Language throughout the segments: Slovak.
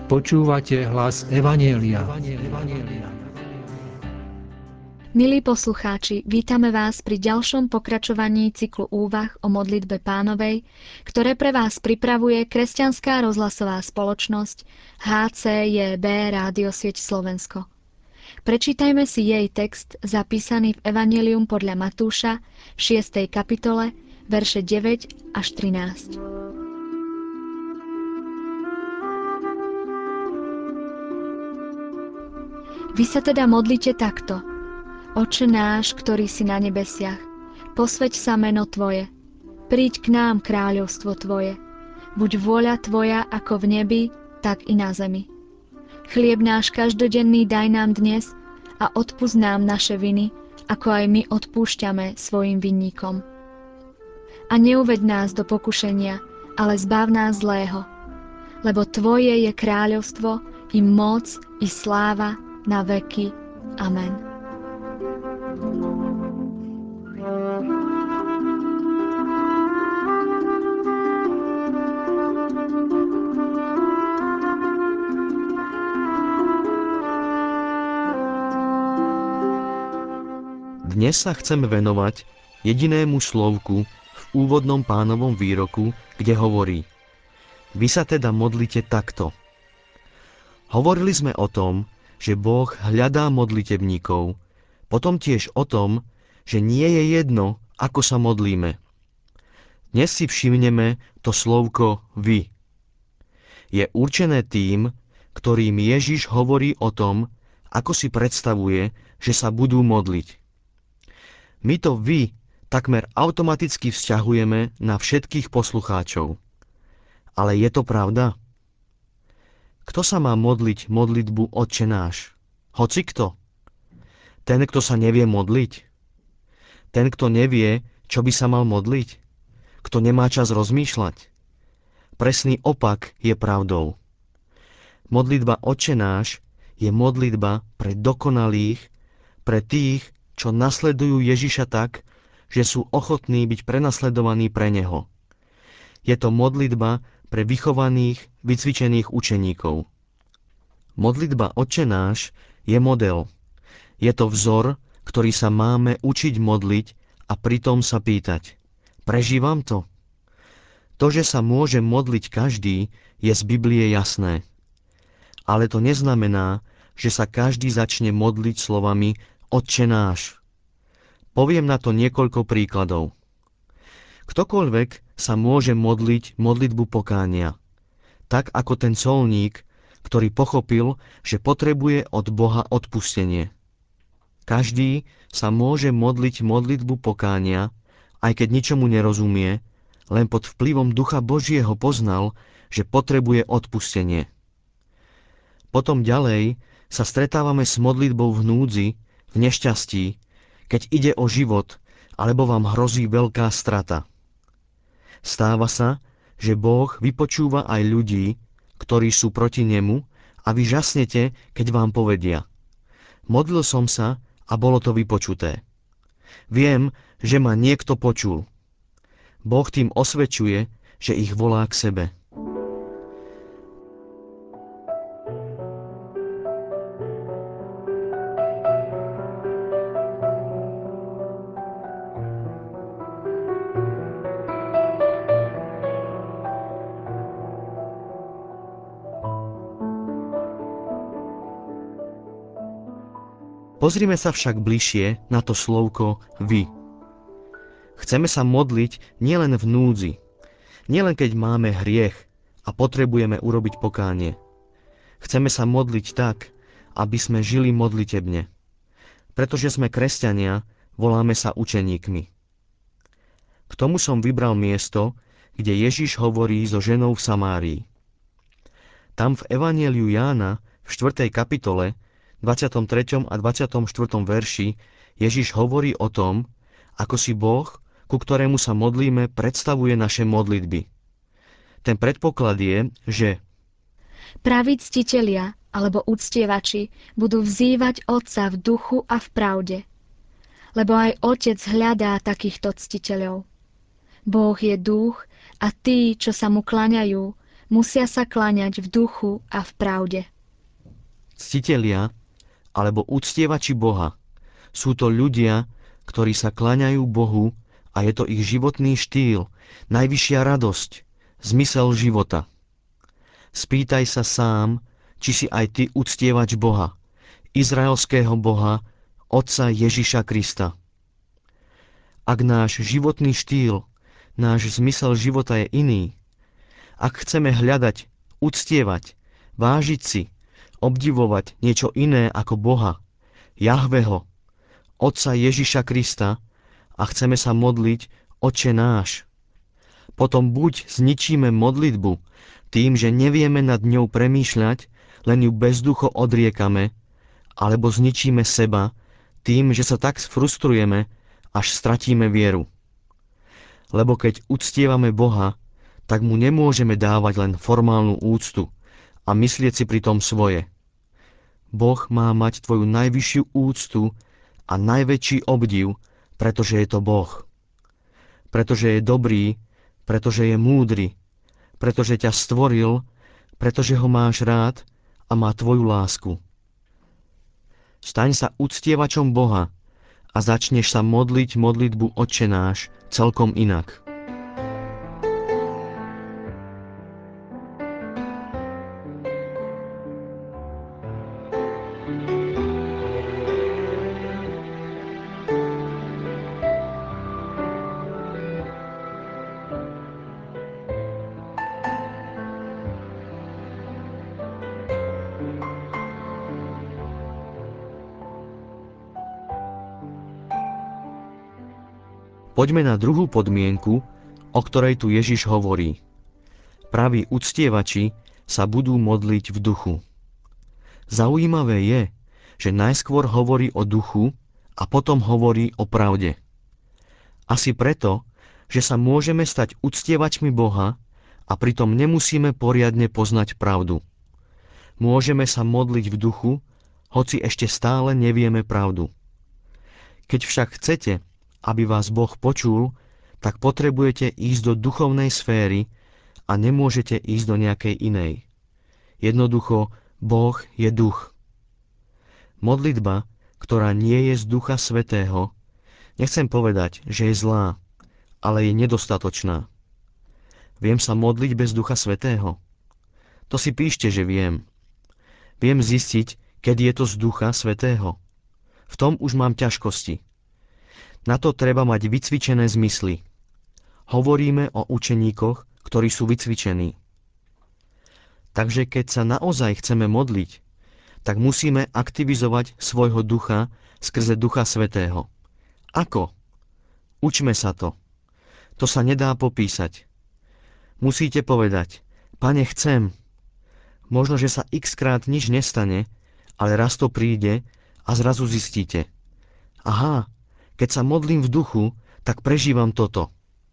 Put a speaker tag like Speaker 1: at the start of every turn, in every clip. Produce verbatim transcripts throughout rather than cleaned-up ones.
Speaker 1: Počúvate hlas Evanjelia.
Speaker 2: Milí poslucháči, vítame vás pri ďalšom pokračovaní cyklu úvah o modlitbe Pánovej, ktoré pre vás pripravuje kresťanská rozhlasová spoločnosť há cé jé bé Rádio Sieť Slovensko. Prečítajme si jej text zapísaný v Evanjelium podľa Matúša v šiestej kapitole, verše deväť až trinásť. Vy sa teda modlite takto. Oče náš, ktorý si na nebesiach, posväť sa meno Tvoje. Príď k nám kráľovstvo Tvoje. Buď vôľa Tvoja ako v nebi, tak i na zemi. Chlieb náš každodenný daj nám dnes a odpusť nám naše viny, ako aj my odpúšťame svojim vinníkom. A neuveď nás do pokušenia, ale zbav nás zlého. Lebo Tvoje je kráľovstvo, i moc, i sláva, na veky. Amen.
Speaker 3: Dnes sa chceme venovať jedinému slovku v úvodnom Pánovom výroku, kde hovorí: Vy sa teda modlite takto. Hovorili sme o tom, že Boh hľadá modlitebníkov, potom tiež o tom, že nie je jedno, ako sa modlíme. Dnes si všimneme to slovko vy. Je určené tým, ktorým Ježiš hovorí o tom, ako si predstavuje, že sa budú modliť. My to vy takmer automaticky vzťahujeme na všetkých poslucháčov. Ale je to pravda? Kto sa má modliť modlitbu Otče náš? Hoci kto? Ten, kto sa nevie modliť? Ten, kto nevie, čo by sa mal modliť? Kto nemá čas rozmýšľať? Presný opak je pravdou. Modlitba Otče náš je modlitba pre dokonalých, pre tých, čo nasledujú Ježiša tak, že sú ochotní byť prenasledovaní pre Neho. Je to modlitba pre vychovaných, vycvičených učeníkov. Modlitba Otče náš je model. Je to vzor, ktorý sa máme učiť modliť a pritom sa pýtať: prežívam to? To, že sa môže modliť každý, je z Biblie jasné. Ale to neznamená, že sa každý začne modliť slovami Otče náš. Poviem na to niekoľko príkladov. Ktokoľvek sa môže modliť modlitbu pokánia, tak ako ten colník, ktorý pochopil, že potrebuje od Boha odpustenie. Každý sa môže modliť modlitbu pokánia, aj keď ničomu nerozumie, len pod vplyvom Ducha Božieho poznal, že potrebuje odpustenie. Potom ďalej sa stretávame s modlitbou v núdzi, v nešťastí, keď ide o život, alebo vám hrozí veľká strata. Stáva sa, že Boh vypočúva aj ľudí, ktorí sú proti nemu, a vy žasnete, keď vám povedia: modlil som sa a bolo to vypočuté. Viem, že ma niekto počul. Boh tým osvedčuje, že ich volá k sebe. Pozrime sa však bližšie na to slovko vy. Chceme sa modliť nielen v núdzi, nielen keď máme hriech a potrebujeme urobiť pokánie. Chceme sa modliť tak, aby sme žili modlitebne. Pretože sme kresťania, voláme sa učeníkmi. K tomu som vybral miesto, kde Ježiš hovorí so ženou v Samárii. Tam v Evanjeliu Jána v štvrtej kapitole dvadsiatom treťom a dvadsiatom štvrtom verši Ježiš hovorí o tom, ako si Boh, ku ktorému sa modlíme, predstavuje naše modlitby. Ten predpoklad je, že
Speaker 2: Praví ctitelia alebo uctievači budú vzývať Otca v duchu a v pravde. Lebo aj Otec hľadá takýchto ctiteľov. Boh je duch a tí, čo sa mu klaňajú, Musia sa kláňať v duchu a v pravde.
Speaker 3: Ctitelia alebo uctievači Boha sú to ľudia, ktorí sa kláňajú Bohu a je to ich životný štýl, najvyššia radosť, zmysel života. Spýtaj sa sám, či si aj ty uctievač Boha, izraelského Boha, Otca Ježiša Krista. Ak náš životný štýl, náš zmysel života je iný, ak chceme hľadať, uctievať, vážiť si, obdivovať niečo iné ako Boha, Jahveho, Otca Ježiša Krista a chceme sa modliť Otče náš, potom buď zničíme modlitbu tým, že nevieme nad ňou premýšľať, len ju bezducho odriekame, alebo zničíme seba tým, že sa tak frustrujeme, až stratíme vieru. Lebo keď uctievame Boha, tak mu nemôžeme dávať len formálnu úctu a myslieť si pritom svoje. Boh má mať tvoju najvyššiu úctu a najväčší obdiv, pretože je to Boh. Pretože je dobrý, pretože je múdry, pretože ťa stvoril, pretože ho máš rád a má tvoju lásku. Staň sa uctievačom Boha a začneš sa modliť modlitbu Otče náš celkom inak. Poďme na druhú podmienku, o ktorej tu Ježiš hovorí. Praví uctievači sa budú modliť v duchu. Zaujímavé je, že najskôr hovorí o duchu a potom hovorí o pravde. Asi preto, že sa môžeme stať uctievačmi Boha a pritom nemusíme poriadne poznať pravdu. Môžeme sa modliť v duchu, hoci ešte stále nevieme pravdu. Keď však chcete, aby vás Boh počul, tak potrebujete ísť do duchovnej sféry a nemôžete ísť do nejakej inej. Jednoducho, Boh je duch. Modlitba, ktorá nie je z Ducha Svätého, nechcem povedať, že je zlá, ale je nedostatočná. Viem sa modliť bez Ducha Svätého? To si píšte, že viem. Viem zistiť, kedy je to z Ducha Svätého. V tom už mám ťažkosti. Na to treba mať vycvičené zmysly. Hovoríme o učeníkoch, ktorí sú vycvičení. Takže keď sa naozaj chceme modliť, tak musíme aktivizovať svojho ducha skrze Ducha Svätého. Ako? Učme sa to. To sa nedá popísať. Musíte povedať, Pane, chcem. Možno, že sa x-krát nič nestane, ale raz to príde a zrazu zistíte. Aha, keď sa modlím v duchu, tak prežívam toto.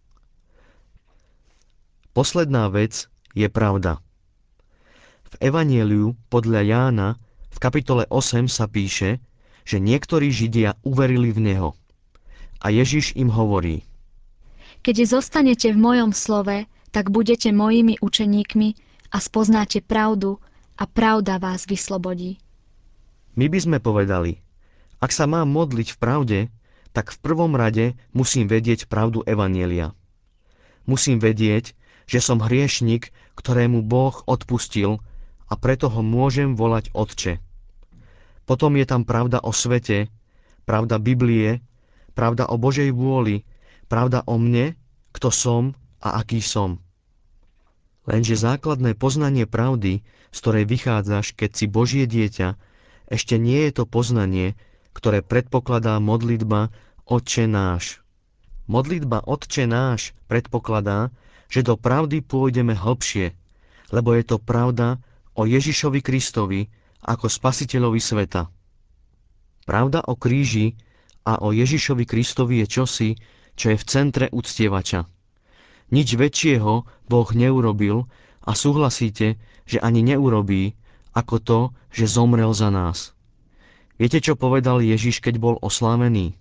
Speaker 3: Posledná vec je pravda. V Evanjeliu podľa Jána v kapitole osem sa píše, že niektorí Židia uverili v Neho. A Ježiš im hovorí:
Speaker 2: Keď zostanete v mojom slove, tak budete mojimi učeníkmi a spoznáte pravdu a pravda vás vyslobodí.
Speaker 3: My by sme povedali, ak sa mám modliť v pravde, tak v prvom rade musím vedieť pravdu Evanjelia. Musím vedieť, že som hriešnik, ktorému Boh odpustil a preto ho môžem volať Otče. Potom je tam pravda o svete, pravda Biblie, pravda o Božej vôli, pravda o mne, kto som a aký som. Lenže základné poznanie pravdy, z ktorej vychádzaš, keď si Božie dieťa, ešte nie je to poznanie, ktoré predpokladá modlitba Otče náš. Modlitba Otče náš predpokladá, že do pravdy pôjdeme hlbšie, lebo je to pravda o Ježišovi Kristovi ako spasiteľovi sveta. Pravda o kríži a o Ježišovi Kristovi je čosi, čo je v centre uctievača. Nič väčšieho Boh neurobil a súhlasíte, že ani neurobí, ako to, že zomrel za nás. Viete, čo povedal Ježiš, keď bol oslávený?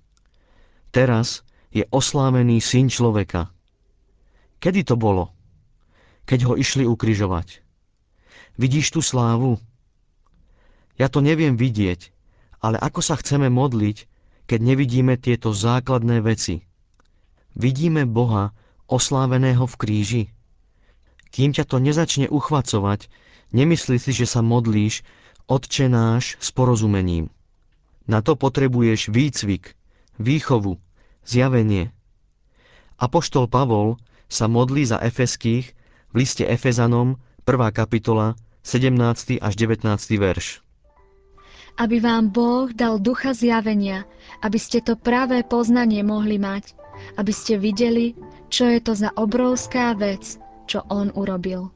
Speaker 3: Teraz je oslávený Syn človeka. Kedy to bolo? keď ho išli ukrižovať. Vidíš tú slávu? Ja to neviem vidieť, ale ako sa chceme modliť, keď nevidíme tieto základné veci? Vidíme Boha osláveného v kríži? Kým ťa to nezačne uchvacovať, nemyslí si, že sa modlíš Otče náš s porozumením. Na to potrebuješ výcvik, výchovu, zjavenie. Apoštol Pavol sa modlí za Efeských v liste Efezanom, prvá kapitola, sedemnásty až devätnásty verš.
Speaker 2: Aby vám Boh dal ducha zjavenia, aby ste to pravé poznanie mohli mať, aby ste videli, čo je to za obrovská vec, čo on urobil.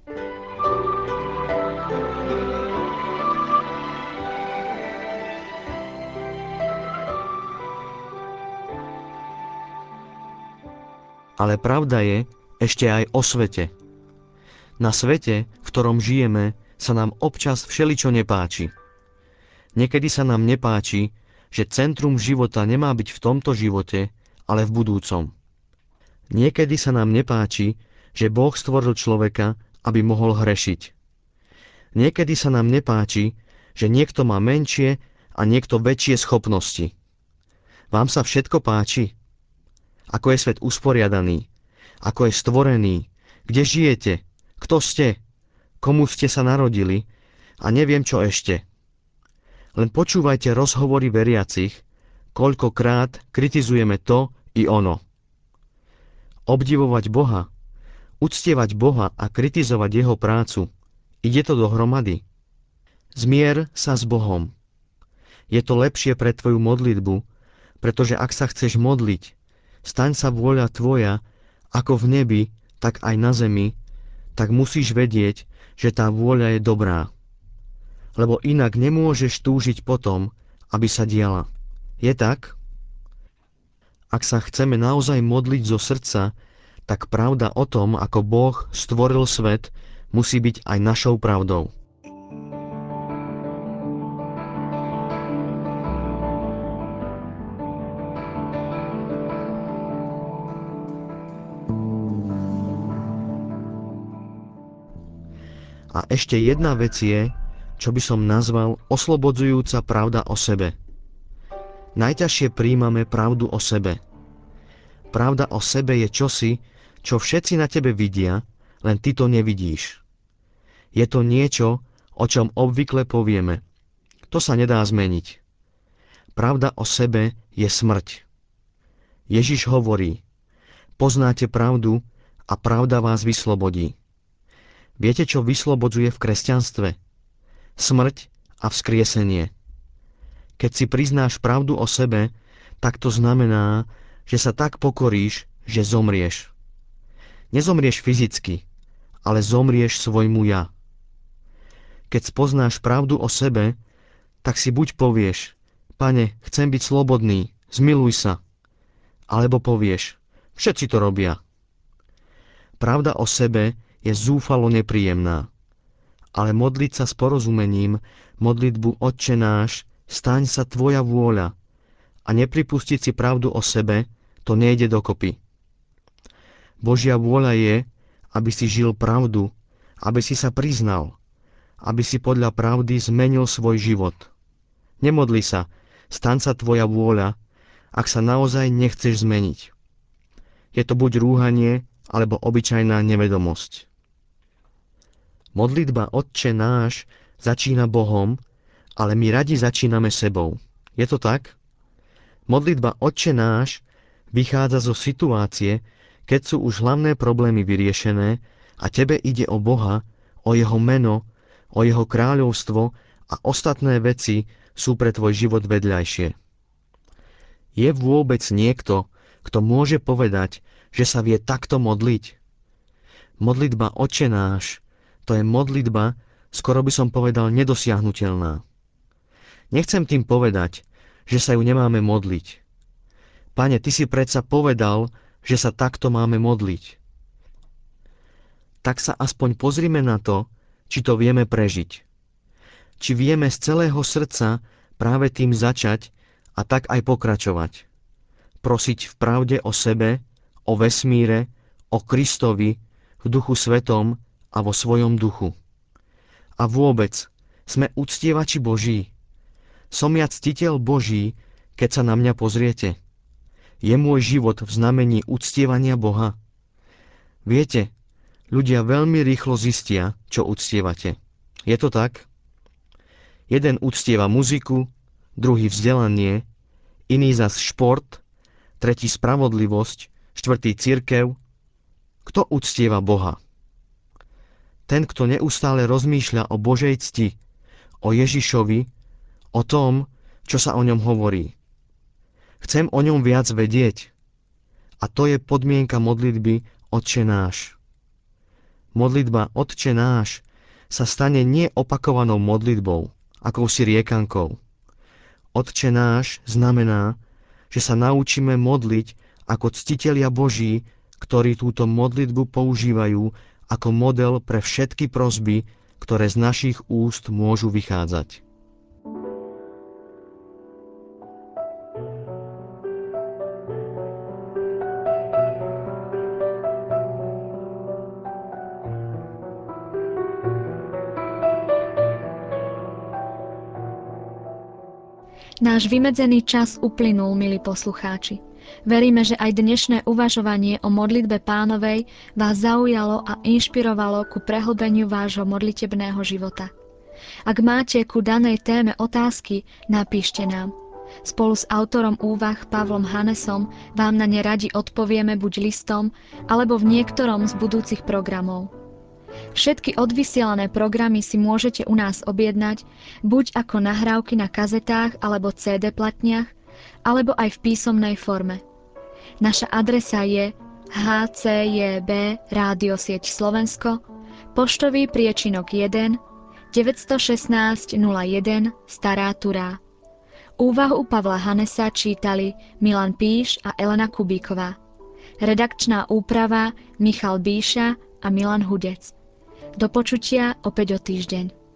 Speaker 3: Ale pravda je ešte aj o svete. Na svete, v ktorom žijeme, sa nám občas všeličo nepáči. Niekedy sa nám nepáči, že centrum života nemá byť v tomto živote, ale v budúcom. Niekedy sa nám nepáči, že Boh stvoril človeka, aby mohol hrešiť. Niekedy sa nám nepáči, že niekto má menšie a niekto väčšie schopnosti. Vám sa všetko páči? Ako je svet usporiadaný? Ako je stvorený? Kde žijete? Kto ste? Komu ste sa narodili? A neviem čo ešte. Len počúvajte rozhovory veriacich, koľkokrát kritizujeme to i ono. Obdivovať Boha, uctievať Boha a kritizovať jeho prácu, ide to dohromady? Zmier sa s Bohom. Je to lepšie pre tvoju modlitbu, pretože ak sa chceš modliť, staň sa vôľa tvoja, ako v nebi, tak aj na zemi, tak musíš vedieť, že tá vôľa je dobrá. Lebo inak nemôžeš túžiť potom, aby sa diala. Je tak? Ak sa chceme naozaj modliť zo srdca, tak pravda o tom, ako Boh stvoril svet, musí byť aj našou pravdou. A ešte jedna vec je, čo by som nazval oslobodzujúca pravda o sebe. Najťažšie príjmame pravdu o sebe. Pravda o sebe je čosi, čo všetci na tebe vidia, len ty to nevidíš. Je to niečo, o čom obvykle povieme. To sa nedá zmeniť. Pravda o sebe je smrť. Ježiš hovorí, poznáte pravdu a pravda vás vyslobodí. Viete, čo vyslobodzuje v kresťanstve? Smrť a vzkriesenie. Keď si priznáš pravdu o sebe, tak to znamená, že sa tak pokoríš, že zomrieš. Nezomrieš fyzicky, ale zomrieš svojmu ja. Keď spoznáš pravdu o sebe, tak si buď povieš, Pane, chcem byť slobodný, zmiluj sa. Alebo povieš, všetci to robia. Pravda o sebe je zúfalo nepríjemná. Ale modliť sa s porozumením, modlitbu Otče náš, staň sa tvoja vôľa a nepripustiť si pravdu o sebe, to nejde dokopy. Božia vôľa je, aby si žil pravdu, aby si sa priznal, aby si podľa pravdy zmenil svoj život. Nemodli sa, staň sa tvoja vôľa, ak sa naozaj nechceš zmeniť. Je to buď rúhanie, alebo obyčajná nevedomosť. Modlitba Otče náš začína Bohom, ale my radi začíname sebou. Je to tak? Modlitba Otče náš vychádza zo situácie, keď sú už hlavné problémy vyriešené a tebe ide o Boha, o jeho meno, o jeho kráľovstvo a ostatné veci sú pre tvoj život vedľajšie. Je vôbec niekto, kto môže povedať, že sa vie takto modliť? Modlitba Otče náš, to je modlitba, skoro by som povedal, nedosiahnuteľná. Nechcem tým povedať, že sa ju nemáme modliť. Pane, ty si predsa povedal, že sa takto máme modliť. Tak sa aspoň pozrime na to, či to vieme prežiť. Či vieme z celého srdca práve tým začať a tak aj pokračovať. Prosiť v pravde o sebe, o vesmíre, o Kristovi, v duchu svetom a vo svojom duchu. A vôbec, sme uctievači Boží. Som ja ctiteľ Boží, keď sa na mňa pozriete. Je môj život v znamení uctievania Boha? Viete, ľudia veľmi rýchlo zistia, čo uctievate. Je to tak? Jeden uctieva muziku, druhý vzdelanie, iný zas šport, tretí spravodlivosť, štvrtý cirkev. Kto uctieva Boha? Ten, kto neustále rozmýšľa o Božej cti, o Ježišovi, o tom, čo sa o ňom hovorí. Chcem o ňom viac vedieť. A to je podmienka modlitby Otče náš. Modlitba Otče náš sa stane nie opakovanou modlitbou, akousi riekankou. Otče náš znamená, že sa naučíme modliť ako ctitelia Boží, ktorí túto modlitbu používajú ako model pre všetky prosby, ktoré z našich úst môžu vychádzať.
Speaker 2: Náš vymedzený čas uplynul, milí poslucháči. Veríme, že aj dnešné uvažovanie o modlitbe Pánovej vás zaujalo a inšpirovalo ku prehlbeniu vášho modlitebného života. Ak máte ku danej téme otázky, napíšte nám. Spolu s autorom úvah Pavlom Hanesom vám na ne radi odpovieme buď listom, alebo v niektorom z budúcich programov. Všetky odvysielané programy si môžete u nás objednať buď ako nahrávky na kazetách alebo cé dé platniach, alebo aj v písomnej forme. Naša adresa je há cé jé bé Rádiosieť Slovensko, poštový priečinok jeden, deväť jedna šesť nula jeden Stará Turá. Úvahu Pavla Hanesa čítali Milan Píš a Elena Kubíková. Redakčná úprava Michal Bíša a Milan Hudec. Do počutia opäť o týždeň.